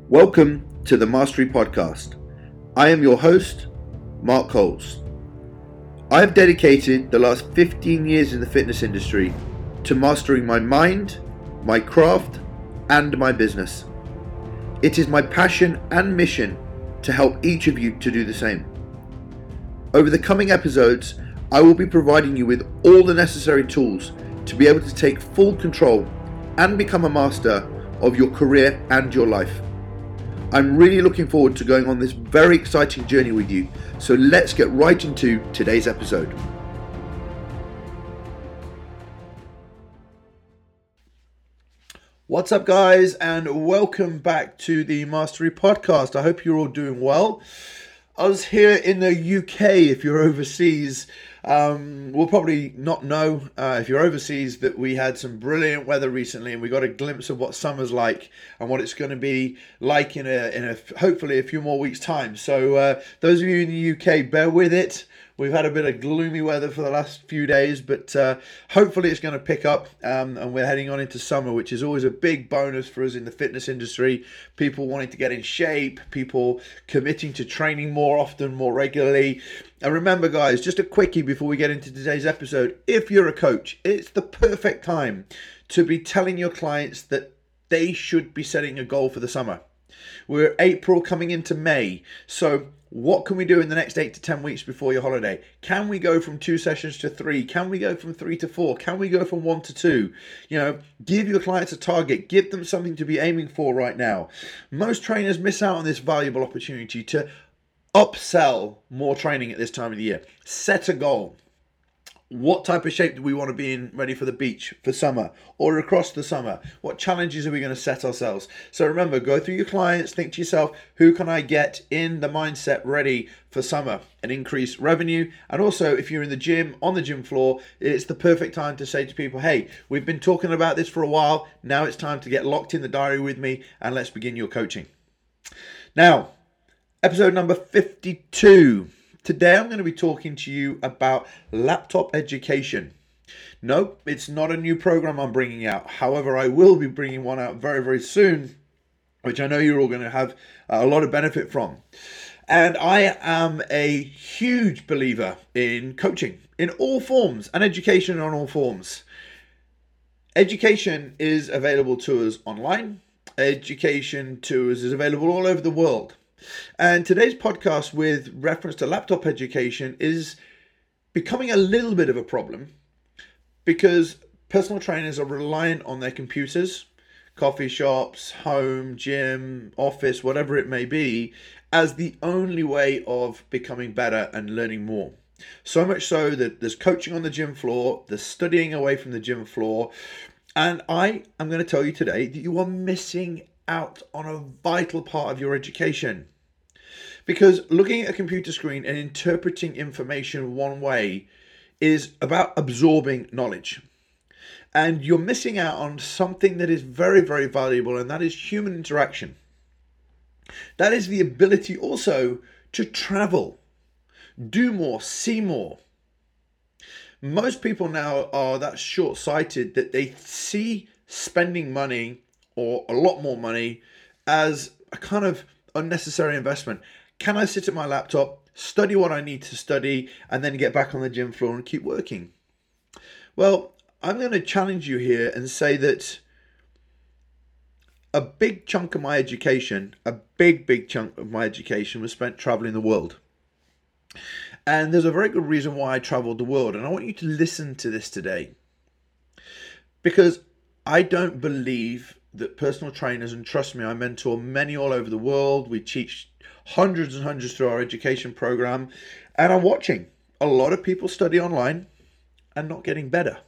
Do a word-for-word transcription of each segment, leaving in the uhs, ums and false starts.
Welcome to the Mastery Podcast. I am your host, Mark Coles. I have dedicated the last fifteen years in the fitness industry to mastering my mind, my craft, and my business. It is my passion and mission to help each of you to do the same. Over the coming episodes, I will be providing you with all the necessary tools to be able to take full control and become a master of your career and your life. I'm really looking forward to going on this very exciting journey with you, so let's get right into today's episode. What's up, guys, and welcome back to the Mastery Podcast. I hope you're all doing well. Us here in the U K, if you're overseas, um, we'll probably not know, uh, if you're overseas, that we had some brilliant weather recently, and we got a glimpse of what summer's like and what it's going to be like in a, in a hopefully a few more weeks' time. So uh, those of you in the U K, bear with it. We've had a bit of gloomy weather for the last few days, but uh, hopefully it's going to pick up, um, and we're heading on into summer, which is always a big bonus for us in the fitness industry. People wanting to get in shape, people committing to training more often, more regularly. And remember, guys, just a quickie before we get into today's episode. If you're a coach, it's the perfect time to be telling your clients that they should be setting a goal for the summer. We're April coming into May, so what can we do in the next eight to ten weeks before your holiday? Can we go from two sessions to three? Can we go from three to four? Can we go from one to two? You know, give your clients a target. Give them something to be aiming for right now. Most trainers miss out on this valuable opportunity to upsell more training at this time of the year. Set a goal. What type of shape do we want to be in ready for the beach for summer or across the summer? What challenges are we going to set ourselves? So remember, go through your clients, think to yourself, who can I get in the mindset ready for summer and increase revenue? And also, if you're in the gym, on the gym floor, it's the perfect time to say to people, hey, we've been talking about this for a while. Now it's time to get locked in the diary with me and let's begin your coaching. Now, episode number fifty-two. Today I'm going to be talking to you about laptop education. No, it's not a new program I'm bringing out. However, I will be bringing one out very, very soon, which I know you're all going to have a lot of benefit from. And I am a huge believer in coaching in all forms and education on all forms. Education is available to us online. Education to us is available all over the world. And today's podcast with reference to laptop education is becoming a little bit of a problem because personal trainers are reliant on their computers, coffee shops, home, gym, office, whatever it may be, as the only way of becoming better and learning more. So much so that there's coaching on the gym floor, there's studying away from the gym floor, and I am going to tell you today that you are missing out on a vital part of your education. Because looking at a computer screen and interpreting information one way is about absorbing knowledge. And you're missing out on something that is very, very valuable, and that is human interaction. That is the ability also to travel, do more, see more. Most people now are that short-sighted that they see spending money or a lot more money as a kind of unnecessary investment. Can I sit at my laptop, study what I need to study, and then get back on the gym floor and keep working? Well, I'm going to challenge you here and say that a big chunk of my education, a big, big chunk of my education was spent traveling the world. And there's a very good reason why I traveled the world. And I want you to listen to this today. Because I don't believe that personal trainers, and trust me, I mentor many all over the world. We teach hundreds and hundreds through our education program. And I'm watching a lot of people study online and not getting better.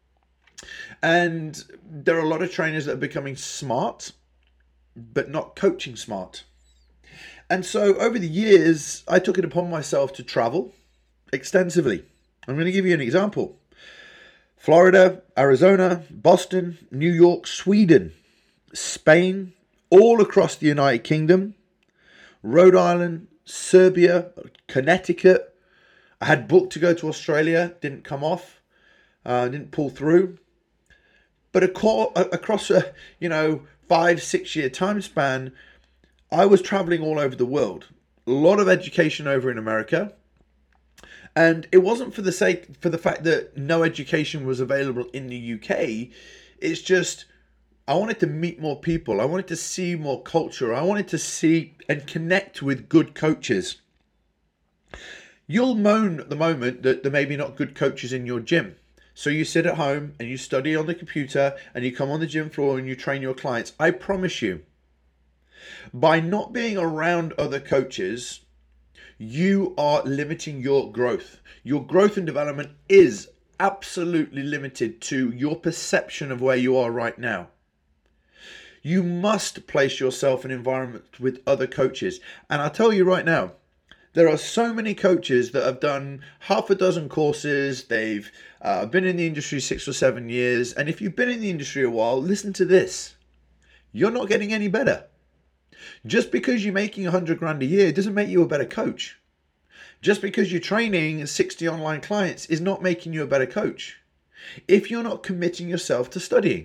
And there are a lot of trainers that are becoming smart, but not coaching smart. And so over the years, I took it upon myself to travel extensively. I'm going to give you an example. Florida, Arizona, Boston, New York, Sweden, Spain, all across the United Kingdom, Rhode Island, Serbia, Connecticut. I had booked to go to Australia, didn't come off, uh, didn't pull through. But across a, you know, five, six year time span, I was traveling all over the world, a lot of education over in America. And it wasn't for the sake, for the fact that no education was available in the U K. It's just, I wanted to meet more people. I wanted to see more culture. I wanted to see and connect with good coaches. You'll moan at the moment that there may be not good coaches in your gym. So you sit at home and you study on the computer and you come on the gym floor and you train your clients. I promise you, by not being around other coaches, you are limiting your growth. Your growth and development is absolutely limited to your perception of where you are right now. You must place yourself in environments with other coaches. And I'll tell you right now, there are so many coaches that have done half a dozen courses. They've uh, been in the industry six or seven years. And if you've been in the industry a while, listen to this. You're not getting any better. Just because you're making a hundred grand a year doesn't make you a better coach. Just because you're training sixty online clients is not making you a better coach if you're not committing yourself to studying.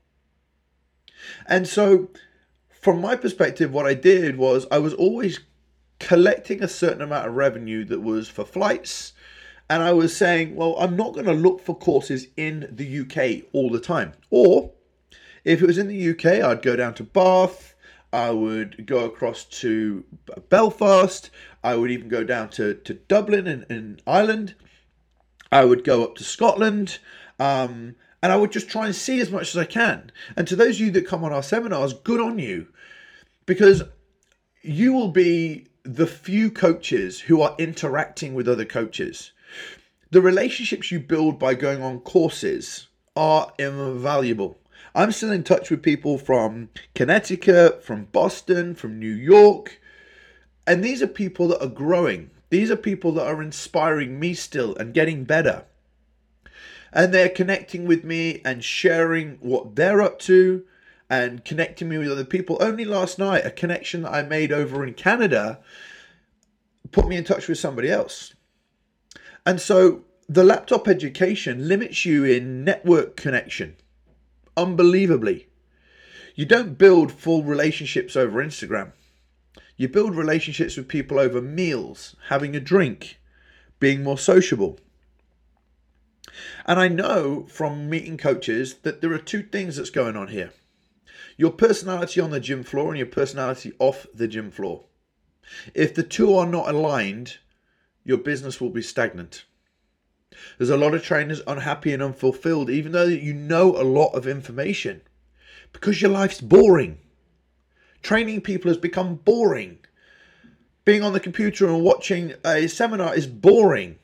And so from my perspective, what I did was I was always collecting a certain amount of revenue that was for flights. And I was saying, well, I'm not going to look for courses in the U K all the time. Or if it was in the U K, I'd go down to Bath. I would go across to Belfast. I would even go down to, to Dublin in, in Ireland. I would go up to Scotland. Um, and I would just try and see as much as I can. And to those of you that come on our seminars, good on you. Because you will be the few coaches who are interacting with other coaches. The relationships you build by going on courses are invaluable. I'm still in touch with people from Connecticut, from Boston, from New York. And these are people that are growing. These are people that are inspiring me still and getting better. And they're connecting with me and sharing what they're up to and connecting me with other people. Only last night, a connection that I made over in Canada put me in touch with somebody else. And so the laptop education limits you in network connection. Unbelievably. You don't build full relationships over Instagram. You build relationships with people over meals, having a drink, being more sociable. And I know from meeting coaches that there are two things that's going on here. Your personality on the gym floor and your personality off the gym floor. If the two are not aligned, your business will be stagnant. There's a lot of trainers unhappy and unfulfilled, even though you know a lot of information, because your life's boring. Training people has become boring. Being on the computer and watching a seminar is boring.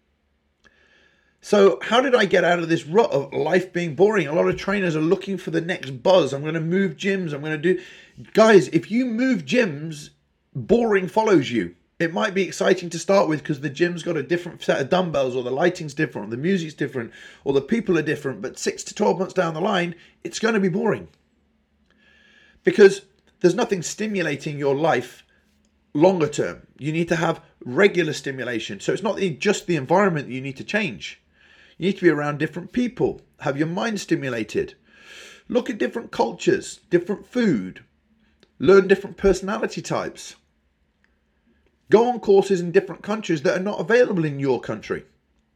So how did I get out of this rut of life being boring? A lot of trainers are looking for the next buzz. I'm going to move gyms. I'm going to do... Guys, if you move gyms, boring follows you. It might be exciting to start with because the gym's got a different set of dumbbells, or the lighting's different, or the music's different, or the people are different. But six to twelve months down the line, it's going to be boring. Because there's nothing stimulating your life longer term. You need to have regular stimulation. So it's not just the environment that you need to change. You need to be around different people, have your mind stimulated, look at different cultures, different food, learn different personality types. Go on courses in different countries that are not available in your country.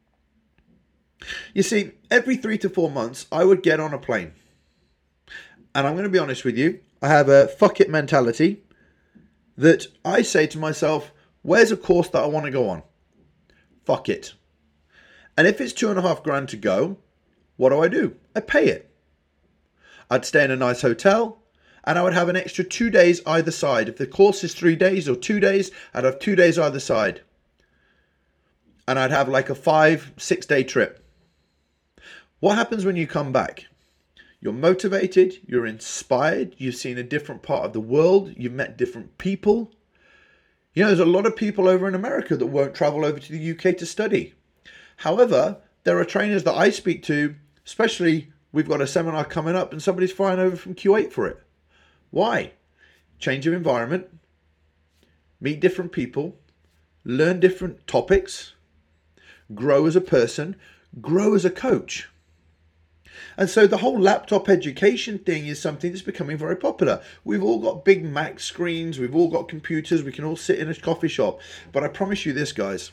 You see, every three to four months, I would get on a plane. And I'm going to be honest with you, I have a fuck it mentality that I say to myself, where's a course that I want to go on? Fuck it. And if it's two and a half grand to go, what do I do? I pay it. I'd stay in a nice hotel and I would have an extra two days either side. If the course is three days or two days, I'd have two days either side. And I'd have like a five, six day trip. What happens when you come back? You're motivated, you're inspired, you've seen a different part of the world, you've met different people. You know, there's a lot of people over in America that won't travel over to the U K to study. However, there are trainers that I speak to, especially we've got a seminar coming up and somebody's flying over from Kuwait for it. Why? Change of environment, meet different people, learn different topics, grow as a person, grow as a coach. And so the whole laptop education thing is something that's becoming very popular. We've all got big Mac screens, we've all got computers, we can all sit in a coffee shop. But I promise you this, guys,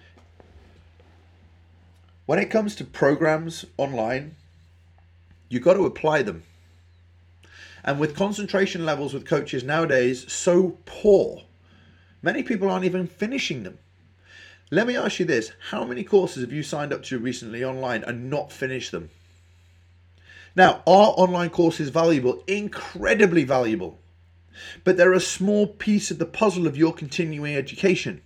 when it comes to programs online, you've got to apply them. And with concentration levels with coaches nowadays so poor, many people aren't even finishing them. Let me ask you this, how many courses have you signed up to recently online and not finished them? Now, are online courses valuable? Incredibly valuable. But they're a small piece of the puzzle of your continuing education.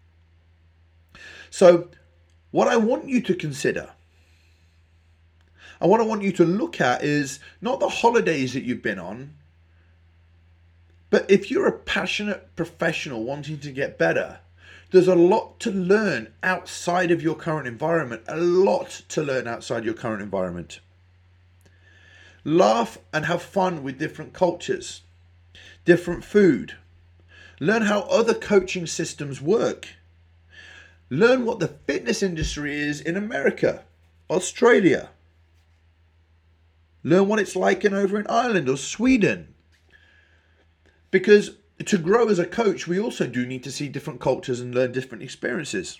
So, what I want you to consider, and what I want you to look at is not the holidays that you've been on, but if you're a passionate professional wanting to get better, there's a lot to learn outside of your current environment, a lot to learn outside your current environment. Laugh and have fun with different cultures, different food. Learn how other coaching systems work. Learn what the fitness industry is in America, Australia. Learn what it's like in over in Ireland or Sweden. Because to grow as a coach, we also do need to see different cultures and learn different experiences.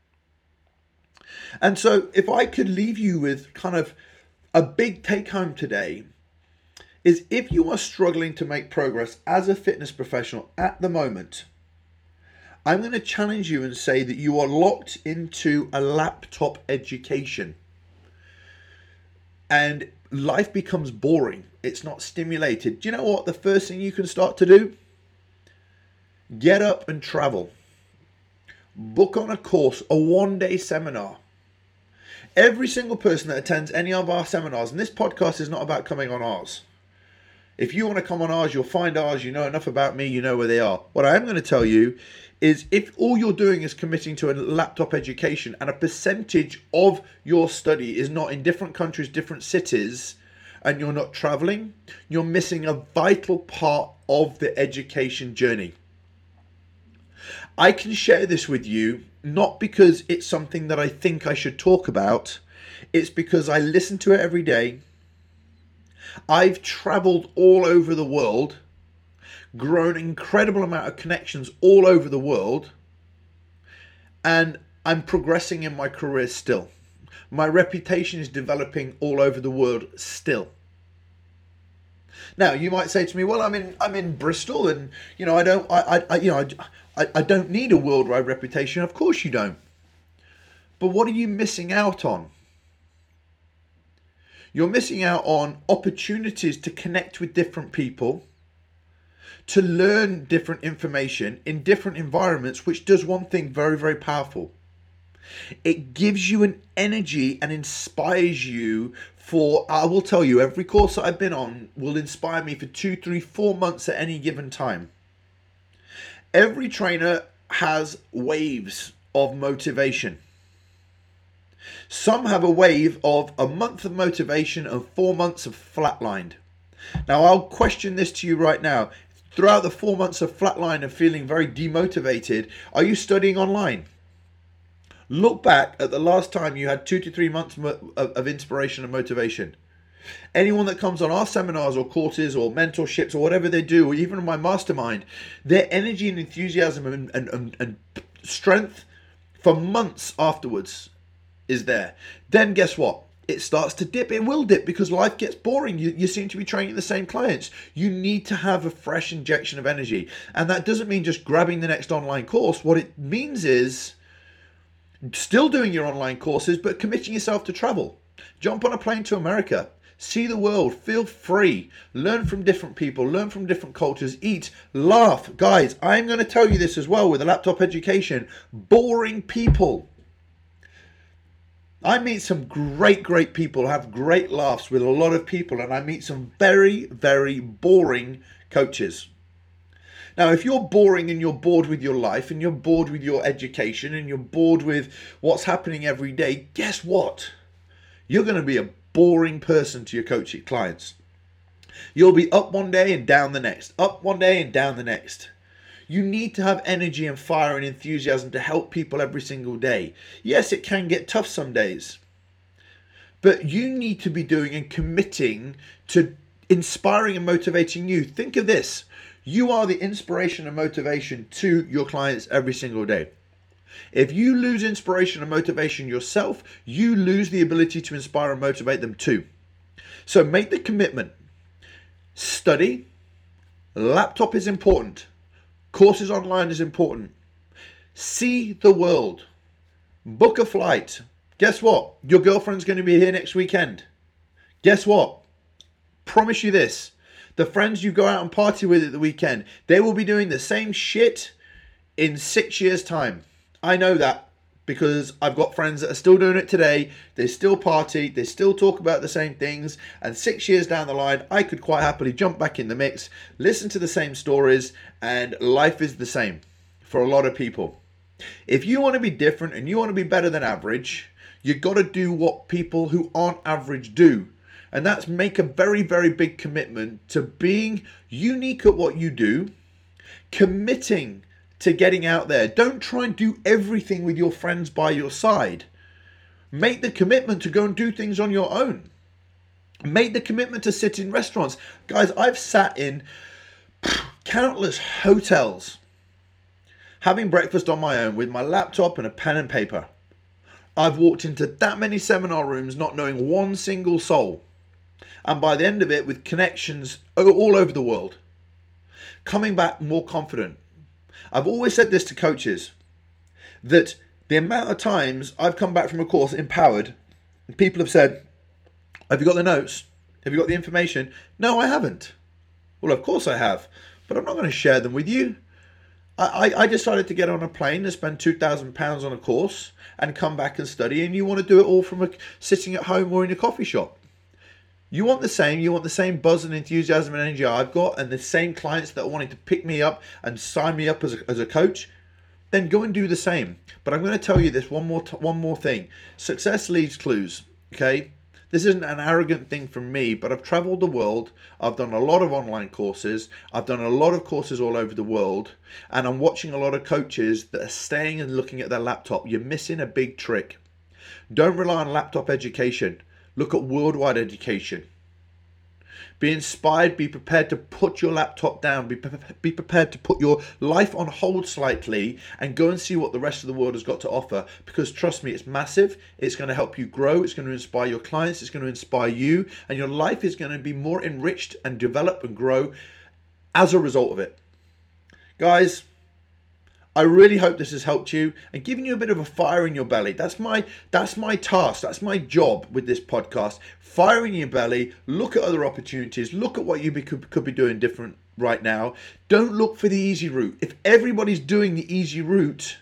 And so if I could leave you with kind of a big take home today, is if you are struggling to make progress as a fitness professional at the moment, I'm going to challenge you and say that you are locked into a laptop education. And life becomes boring. It's not stimulated. Do you know what? The first thing you can start to do? Get up and travel. Book on a course, a one-day seminar. Every single person that attends any of our seminars, and this podcast is not about coming on ours. If you want to come on ours, you'll find ours. You know enough about me, you know where they are. What I am going to tell you is if all you're doing is committing to a laptop education and a percentage of your study is not in different countries, different cities, and you're not traveling, you're missing a vital part of the education journey. I can share this with you, not because it's something that I think I should talk about. It's because I listen to it every day. I've traveled all over the world, grown an incredible amount of connections all over the world, and I'm progressing in my career still. My reputation is developing all over the world still. Now, you might say to me, well, I'm in I'm in Bristol and, you know, I don't, I, I you know, I, I don't need a worldwide reputation. Of course you don't. But what are you missing out on? You're missing out on opportunities to connect with different people, to learn different information in different environments, which does one thing very, very powerful. It gives you an energy and inspires you for, I will tell you, every course that I've been on will inspire me for two, three, four months at any given time. Every trainer has waves of motivation. Some have a wave of a month of motivation and four months of flatlined. Now, I'll question this to you right now. Throughout the four months of flatline and feeling very demotivated, are you studying online? Look back at the last time you had two to three months of inspiration and motivation. Anyone that comes on our seminars or courses or mentorships or whatever they do, or even my mastermind, their energy and enthusiasm and, and, and, and strength for months afterwards is there. Then guess what? It starts to dip. It will dip because life gets boring. You, you seem to be training the same clients. You need to have a fresh injection of energy. And that doesn't mean just grabbing the next online course. What it means is still doing your online courses, but committing yourself to travel. Jump on a plane to America. See the world. Feel free. Learn from different people. Learn from different cultures. Eat. Laugh. Guys, I'm going to tell you this as well with a laptop education. Boring people. I meet some great, great people, have great laughs with a lot of people, and I meet some very, very boring coaches. Now, if you're boring and you're bored with your life and you're bored with your education and you're bored with what's happening every day, guess what? You're going to be a boring person to your coaching clients. You'll be up one day and down the next, up one day and down the next. You need to have energy and fire and enthusiasm to help people every single day. Yes, it can get tough some days. but you need to be doing and committing to inspiring and motivating you. Think of this. You are the inspiration and motivation to your clients every single day. If you lose inspiration and motivation yourself, you lose the ability to inspire and motivate them too. So make the commitment. Study. Laptop is important. Courses online is important. See the world. Book a flight. Guess what? Your girlfriend's going to be here next weekend. Guess what? Promise you this. The friends you go out and party with at the weekend, they will be doing the same shit in six years' time. I know that because I've got friends that are still doing it today. They still party. They still talk about the same things. And six years down the line, I could quite happily jump back in the mix, listen to the same stories, and life is the same for a lot of people. If you want to be different and you want to be better than average, you've got to do what people who aren't average do. And that's make a very, very big commitment to being unique at what you do, committing to getting out there. Don't try and do everything with your friends by your side. Make the commitment to go and do things on your own. Make the commitment to sit in restaurants. Guys, I've sat in countless hotels having breakfast on my own with my laptop and a pen and paper. I've walked into that many seminar rooms not knowing one single soul. And by the end of it, with connections all over the world, coming back more confident. I've always said this to coaches, that the amount of times I've come back from a course empowered, and people have said, have you got the notes? Have you got the information? No, I haven't. Well, of course I have, but I'm not going to share them with you. I, I decided to get on a plane and spend two thousand pounds on a course and come back and study, and you want to do it all from a, sitting at home or in a coffee shop. You want the same, you want the same buzz and enthusiasm and energy I've got, and the same clients that are wanting to pick me up and sign me up as a, as a coach, then go and do the same. But I'm going to tell you this one more t- one more thing. Success leaves clues, okay? This isn't an arrogant thing from me, but I've traveled the world. I've done a lot of online courses. I've done a lot of courses all over the world, and I'm watching a lot of coaches that are staying and looking at their laptop. You're missing a big trick. Don't rely on laptop education. Look at worldwide education. Be inspired, be prepared to put your laptop down, be, pre- be prepared to put your life on hold slightly and go and see what the rest of the world has got to offer. Because trust me, it's massive. It's going to help you grow. It's going to inspire your clients. It's going to inspire you. And your life is going to be more enriched and develop and grow as a result of it. Guys, I really hope this has helped you and given you a bit of a fire in your belly. That's my that's my task. That's my job with this podcast. Fire in your belly. Look at other opportunities. Look at what you be, could, could be doing different right now. Don't look for the easy route. If everybody's doing the easy route,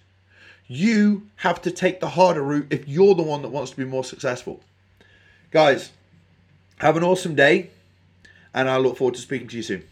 you have to take the harder route if you're the one that wants to be more successful. Guys, have an awesome day, and I look forward to speaking to you soon.